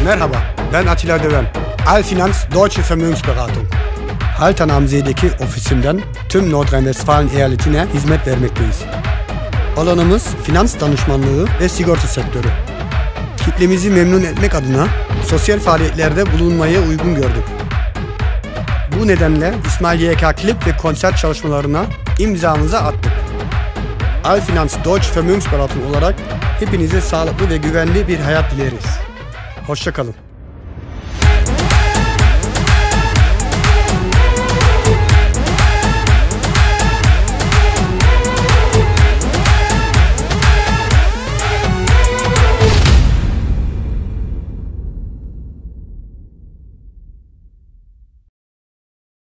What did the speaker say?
Merhaba, ben Atilla Döven. Alfinanz Deutsche Vermögensberatung. Haltern am See'deki ofisimden tüm Nordrhein-Westfalen eyaletine hizmet vermekteyiz. Alanımız finans danışmanlığı ve sigorta sektörü. Kitlemizi memnun etmek adına sosyal faaliyetlerde bulunmayı uygun gördük. Bu nedenle İsmail YK klip ve konser çalışmalarına imzamızı attık. Alfinanz Deutsche Vermögensberatung olarak hepinize sağlıklı ve güvenli bir hayat dileriz. Hoşça kalın.